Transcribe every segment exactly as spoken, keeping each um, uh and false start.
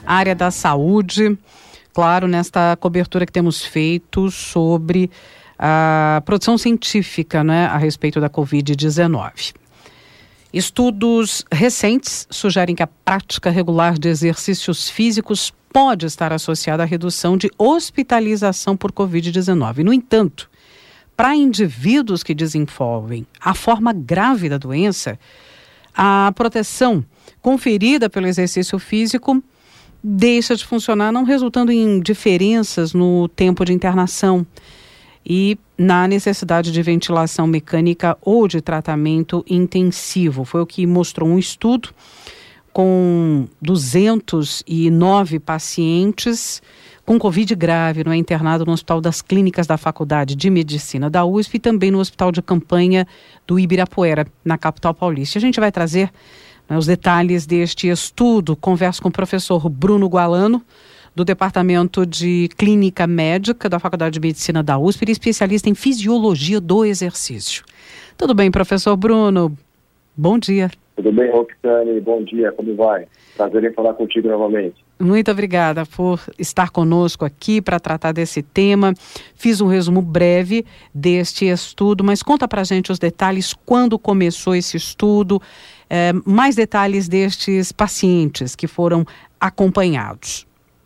área da saúde, claro, nesta cobertura que temos feito sobre a produção científica, né, a respeito da covid dezenove. Estudos recentes sugerem que a prática regular de exercícios físicos pode estar associada à redução de hospitalização por covid dezenove. No entanto, para indivíduos que desenvolvem a forma grave da doença, a proteção conferida pelo exercício físico deixa de funcionar, não resultando em diferenças no tempo de internação e na necessidade de ventilação mecânica ou de tratamento intensivo. Foi o que mostrou um estudo com duzentos e nove pacientes com Covid grave, não é, internado no Hospital das Clínicas da Faculdade de Medicina da U S P e também no Hospital de Campanha do Ibirapuera, na capital paulista. A gente vai trazer, né, os detalhes deste estudo. Converso com o professor Bruno Gualano, do Departamento de Clínica Médica da Faculdade de Medicina da U S P, ele é especialista em fisiologia do exercício. Tudo bem, professor Bruno? Bom dia. Tudo bem, Roxane? Bom dia, como vai? Prazer em falar contigo novamente. Muito obrigada por estar conosco aqui para tratar desse tema. Fiz um resumo breve deste estudo, mas conta pra gente os detalhes, quando começou esse estudo, eh, mais detalhes destes pacientes que foram acompanhados.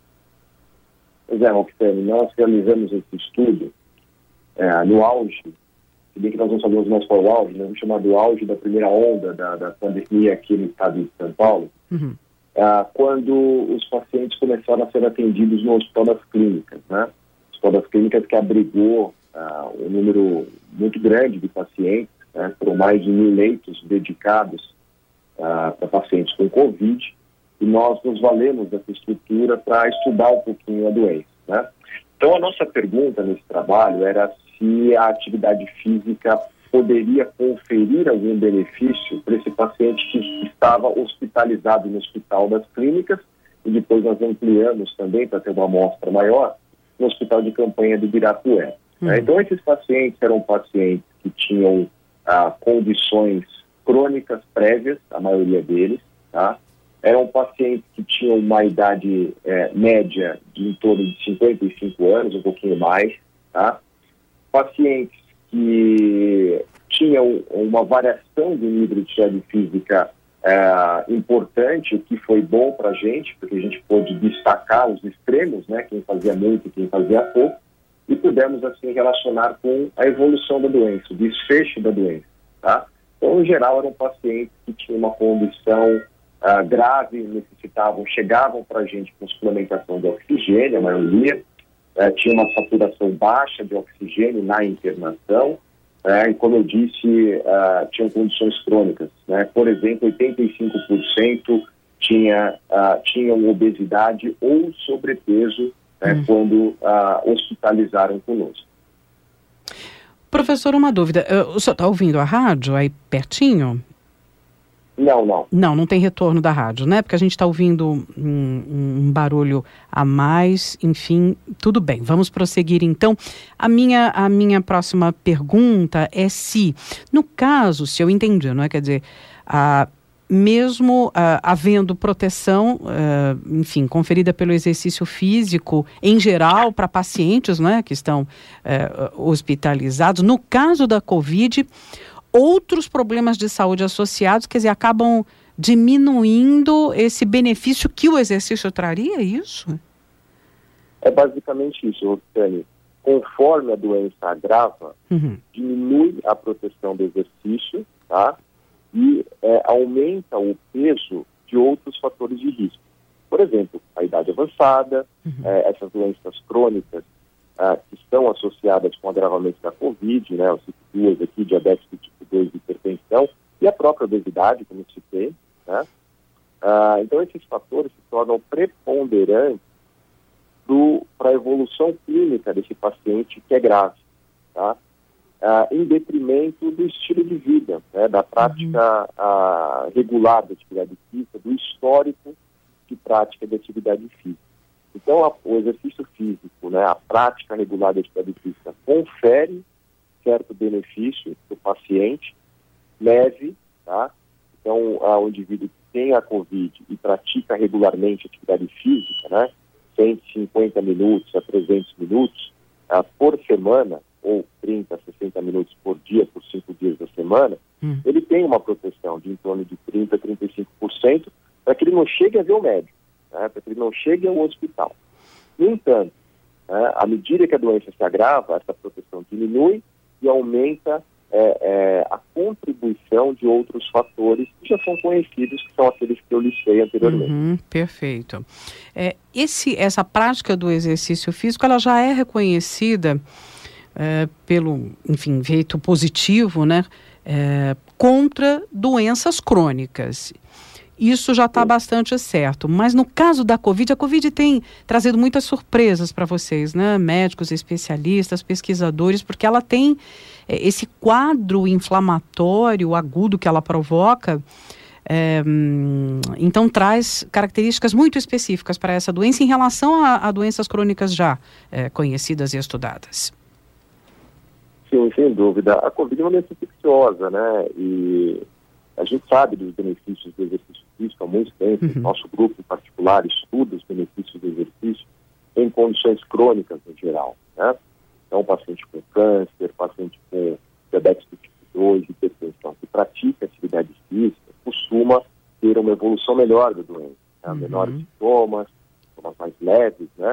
Pois é, Roxane, nós realizamos esse estudo é, no auge, se bem que nós não sabemos mais qual é o auge, nós vamos chamar do auge da primeira onda da, da pandemia aqui no estado de São Paulo, uhum. é, quando os pacientes começaram a ser atendidos no Hospital das Clínicas, né? O Hospital das Clínicas que abrigou uh, um número muito grande de pacientes, né? Foram mais de mil leitos dedicados uh, para pacientes com Covid, e nós nos valemos dessa estrutura para estudar um pouquinho a doença, né? Então, a nossa pergunta nesse trabalho era se a atividade física poderia conferir algum benefício para esse paciente que estava hospitalizado no Hospital das Clínicas, e depois nós ampliamos também para ter uma amostra maior no Hospital de Campanha do Ibirapuera. Uhum. Né? Então, esses pacientes eram pacientes que tinham ah, condições crônicas prévias, a maioria deles, tá? Eram pacientes que tinham uma idade é, média de em torno de cinquenta e cinco anos, um pouquinho mais, tá? Pacientes que tinham uma variação do nível de atividade física é, importante, o que foi bom para a gente, porque a gente pôde destacar os extremos, né? Quem fazia muito e quem fazia pouco, e pudemos assim relacionar com a evolução da doença, o desfecho da doença, tá? Então, em geral, eram pacientes que tinham uma condição Uh, grave, necessitavam, chegavam para a gente com suplementação de oxigênio, a maioria, uh, tinha uma saturação baixa de oxigênio na internação, uh, e como eu disse, uh, tinham condições crônicas, né? Por exemplo, oitenta e cinco por cento tinha, uh, tinham obesidade ou sobrepeso, né, hum. quando uh, hospitalizaram conosco. Professor, uma dúvida, uh, o senhor está ouvindo a rádio aí pertinho? Não, não. Não, não tem retorno da rádio, né? Porque a gente está ouvindo um, um barulho a mais, enfim, tudo bem. Vamos prosseguir, então. A minha, a minha próxima pergunta é se, no caso, se eu entendi, não é? Quer dizer, a, mesmo a, havendo proteção, a, enfim, conferida pelo exercício físico, em geral, para pacientes, né, que estão a, hospitalizados, no caso da Covid, outros problemas de saúde associados, quer dizer, acabam diminuindo esse benefício que o exercício traria, é isso? É basicamente isso, Roxane. Conforme a doença agrava, uhum. diminui a proteção do exercício, tá? E é, aumenta o peso de outros fatores de risco. Por exemplo, a idade avançada, uhum. é, essas doenças crônicas, Uh, que estão associadas com o agravamento da Covid, né, eu cito duas aqui, diabetes do tipo dois e hipertensão, e a própria obesidade, como citei, né? Uh, então, esses fatores se tornam preponderantes para a evolução clínica desse paciente que é grave, tá? Uh, em detrimento do estilo de vida, né, da prática uhum. uh, regular da atividade física, do histórico de prática de atividade física. Então, a, o exercício físico, né, a prática regular da atividade física, confere certo benefício para o paciente, leve, tá? Então, a, o indivíduo que tem a Covid e pratica regularmente atividade física, né, cento e cinquenta minutos a trezentos minutos uh, por semana, ou trinta a sessenta minutos por dia, por cinco dias da semana, hum. ele tem uma proteção de em torno de trinta a trinta e cinco por cento para que ele não chegue a ver o médico, né, para que ele não chegue ao hospital. No entanto, né, à medida que a doença se agrava, essa proteção diminui e aumenta é, é, a contribuição de outros fatores que já são conhecidos, que são aqueles que eu listei anteriormente. Uhum, perfeito. É, esse, essa prática do exercício físico, ela já é reconhecida é, pelo, enfim, efeito positivo, né, é, contra doenças crônicas. Isso já está bastante certo, mas no caso da Covid, a Covid tem trazido muitas surpresas para vocês, né? Médicos, especialistas, pesquisadores, porque ela tem é, esse quadro inflamatório agudo que ela provoca, é, então traz características muito específicas para essa doença em relação a, a doenças crônicas já é, conhecidas e estudadas. Sim, sem dúvida. A Covid é uma doença infecciosa, né? E a gente sabe dos benefícios do exercício físico há muito tempo. Uhum. Nosso grupo, em particular, estuda os benefícios do exercício em condições crônicas, em geral, né? Então, paciente com câncer, paciente com diabetes do tipo dois, hipertensão, que pratica atividade física, costuma ter uma evolução melhor da doença, né? Uhum. Menores sintomas, sintomas mais leves, né?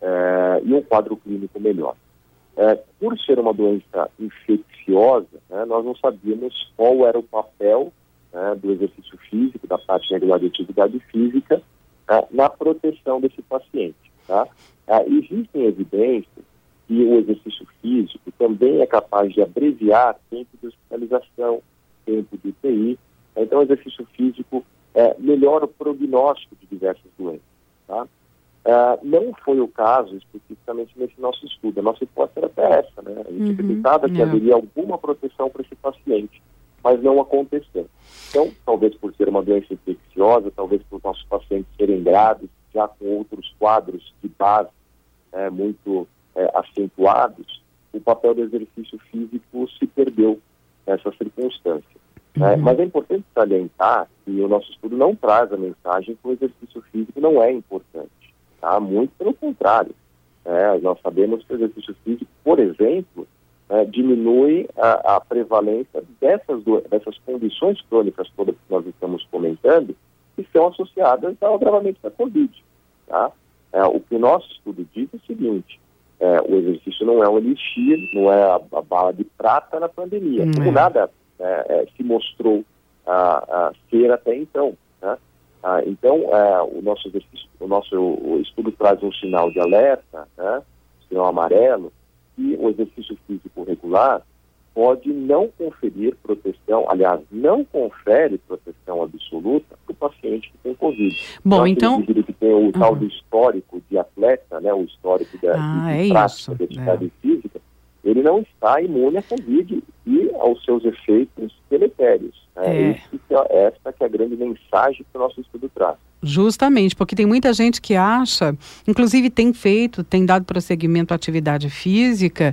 É, e um quadro clínico melhor. É, por ser uma doença infecciosa, né, nós não sabíamos qual era o papel, né, do exercício físico, da prática regular de atividade física, né, na proteção desse paciente. Tá? Ah, existem evidências que o exercício físico também é capaz de abreviar tempo de hospitalização, tempo de U T I. Então, o exercício físico é, melhora o prognóstico de diversas doenças. Tá? Uh, não foi o caso especificamente nesse nosso estudo. A nossa hipótese era até essa, né? A gente uhum, acreditava que é. haveria alguma proteção para esse paciente, mas não aconteceu. Então, talvez por ser uma doença infecciosa, talvez por nossos pacientes serem graves, já com outros quadros de base é, muito é, acentuados, o papel do exercício físico se perdeu nessa circunstância. Uhum. É, mas é importante salientar que o nosso estudo não traz a mensagem que o exercício físico não é importante. Tá? Muito pelo contrário. É, nós sabemos que o exercício físico, por exemplo, é, diminui a, a prevalência dessas, dessas condições crônicas todas que nós estamos comentando, que são associadas ao agravamento da Covid. Tá? É, o que o nosso estudo diz é o seguinte: é, o exercício não é um elixir, não é a, a bala de prata na pandemia, hum, como é. nada é, é, se mostrou a, a ser até então. Né? Ah, então, é, o nosso exercício, o nosso o estudo traz um sinal de alerta, né, sinal amarelo, e o exercício físico regular pode não conferir proteção, aliás, não confere proteção absoluta para o paciente que tem Covid. Bom, então... então que tem o uhum. tal do histórico de atleta, né, o histórico da, ah, de, de é prática isso. de atividade é. física, ele não está imune à Covid e aos seus efeitos deletérios. Né? É. É essa que é a grande mensagem que o nosso estudo traz. Justamente, porque tem muita gente que acha, inclusive tem feito, tem dado prosseguimento à atividade física,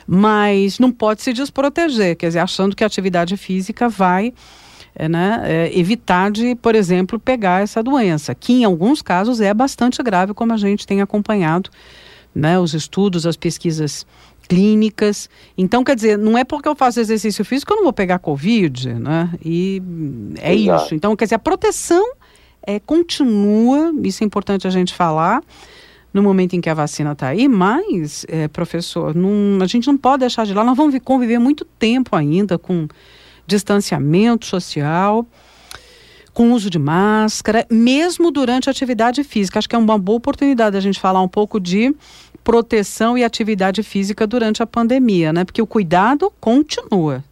mas não pode se desproteger, quer dizer, achando que a atividade física vai é, né, é, evitar de, por exemplo, pegar essa doença, que em alguns casos é bastante grave, como a gente tem acompanhado, né, os estudos, as pesquisas clínicas. Então, quer dizer, não é porque eu faço exercício físico que eu não vou pegar Covid, né? E é Exato. isso. Então, quer dizer, a proteção é, continua, isso é importante a gente falar, no momento em que a vacina está aí, mas, é, professor, não, a gente não pode deixar de lá, nós vamos conviver muito tempo ainda com distanciamento social, com uso de máscara, mesmo durante a atividade física. Acho que é uma boa oportunidade a gente falar um pouco de proteção e atividade física durante a pandemia, né? Porque o cuidado continua.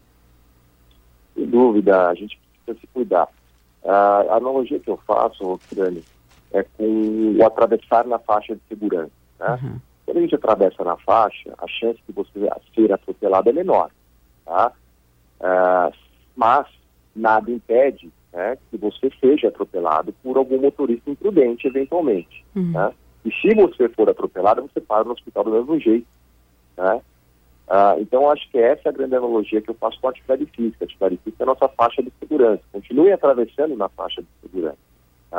Sem dúvida, a gente precisa se cuidar. A analogia que eu faço, Roxane, é com o atravessar na faixa de segurança. Né? Uhum. Quando a gente atravessa na faixa, a chance de você ser atropelado é menor. Tá? Uh, mas nada impede, né, que você seja atropelado por algum motorista imprudente, eventualmente. Uhum. Né? E se você for atropelado, você para no hospital do mesmo jeito. Né? Uh, então, acho que essa é a grande analogia que eu faço com a atividade física. A atividade física é a nossa faixa de segurança. Continue atravessando na faixa de segurança. Tá?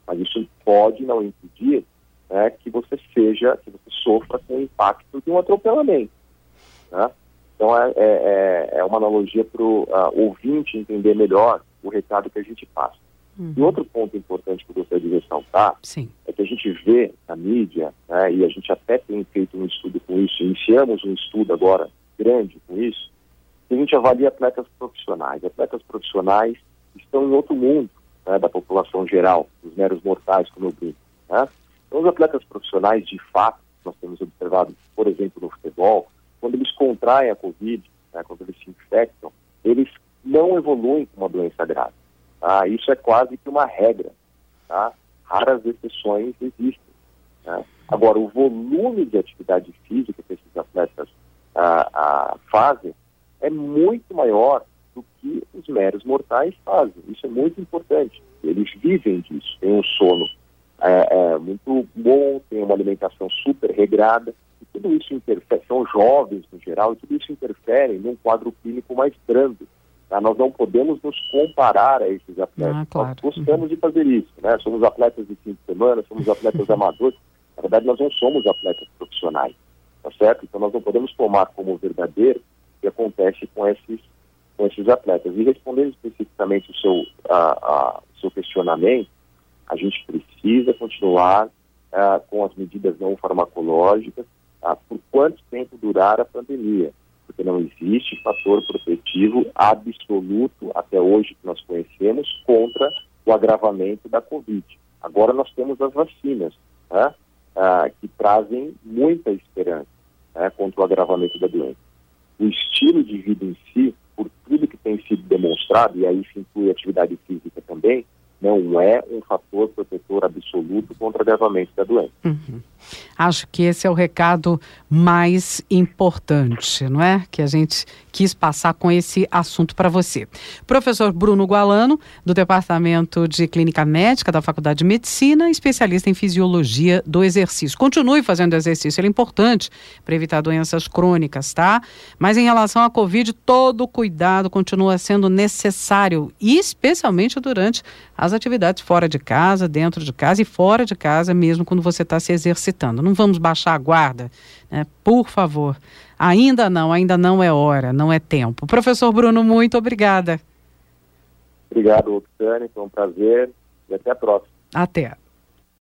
Mas isso pode não impedir, né, que você seja, que você sofra com o impacto de um atropelamento, né? Então é, é, é uma analogia para o uh, ouvinte entender melhor o recado que a gente passa. Uhum. E outro ponto importante que eu gostaria de ressaltar Sim. é que a gente vê na mídia, né, e a gente até tem feito um estudo com isso, iniciamos um estudo agora grande com isso, que a gente avalia atletas profissionais. Atletas profissionais estão em outro mundo, né, da população geral, dos meros mortais, como eu brinco, né? Então, os atletas profissionais, de fato, nós temos observado, por exemplo, no futebol, quando eles contraem a Covid, né, quando eles se infectam, eles não evoluem com uma doença grave. Tá? Isso é quase que uma regra. Tá? Raras exceções existem. Né? Agora, o volume de atividade física que esses atletas ah, ah, fazem é muito maior do que os meros mortais fazem. Isso é muito importante. Eles vivem disso, têm um sono É, é muito bom, tem uma alimentação super regrada, e tudo isso interfere, são jovens no geral, e tudo isso interfere num quadro clínico mais brando. Tá? Nós não podemos nos comparar a esses atletas. Ah, claro. Nós gostamos uhum. de fazer isso, né? Somos atletas de fim de semana, somos atletas amadores. Na verdade, nós não somos atletas profissionais, tá certo? Então nós não podemos tomar como verdadeiro o que acontece com esses, com esses atletas. E respondendo especificamente o seu, a, a, o seu questionamento, a gente precisa continuar uh, com as medidas não farmacológicas uh, por quanto tempo durar a pandemia, porque não existe fator protetivo absoluto até hoje que nós conhecemos contra o agravamento da Covid. Agora nós temos as vacinas, né, uh, que trazem muita esperança, né, contra o agravamento da doença. O estilo de vida em si, por tudo que tem sido demonstrado, e aí se inclui a atividade física também, não é um fator protetor absoluto contra o agravamento da doença. Uhum. Acho que esse é o recado mais importante, não é? Que a gente quis passar com esse assunto para você. Professor Bruno Gualano, do Departamento de Clínica Médica da Faculdade de Medicina, especialista em Fisiologia do Exercício. Continue fazendo exercício, ele é importante para evitar doenças crônicas, tá? Mas em relação à Covid, todo cuidado continua sendo necessário, especialmente durante as atividades fora de casa, dentro de casa e fora de casa, mesmo quando você está se exercitando. Não vamos baixar a guarda, né? Por favor. Ainda não, ainda não é hora, não é tempo. Professor Bruno, muito obrigada. Obrigado, Oxane, foi um prazer e até a próxima. Até.